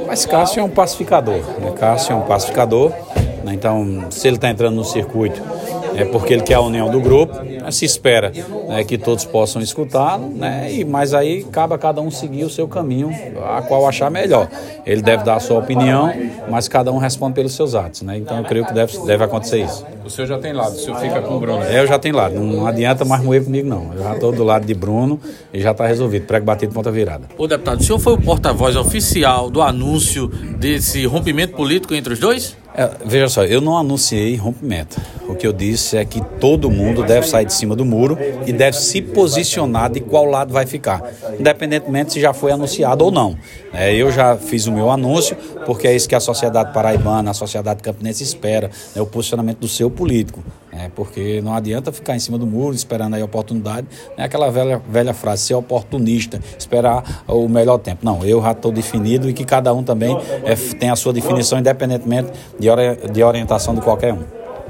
Mas Cássio é um pacificador, né? Cássio é um pacificador, né? Então, se ele está entrando no circuito, é porque ele quer a união do grupo, né? Se espera, né, que todos possam escutá-lo, né? Mas aí cabe a cada um seguir o seu caminho, a qual achar melhor. Ele deve dar a sua opinião, mas cada um responde pelos seus atos, né? Então eu creio que deve acontecer isso. O senhor já tem lado, o senhor fica com o Bruno? Eu já tenho lado, não adianta mais moer comigo não. Eu já estou do lado de Bruno e já está resolvido, prego batido, ponta virada. Ô deputado, o senhor foi o porta-voz oficial do anúncio desse rompimento político entre os dois? Veja só, eu não anunciei rompimento. O que eu disse é que todo mundo deve sair de cima do muro e deve se posicionar de qual lado vai ficar, independentemente se já foi anunciado ou não. Eu já fiz o meu anúncio, porque é isso que a sociedade paraibana, a sociedade campinense espera, o posicionamento do seu político. Porque não adianta ficar em cima do muro esperando aí a oportunidade, aquela velha frase, ser oportunista, esperar o melhor tempo. Não, eu já estou definido e que cada um também tem a sua definição, independentemente de orientação de qualquer um.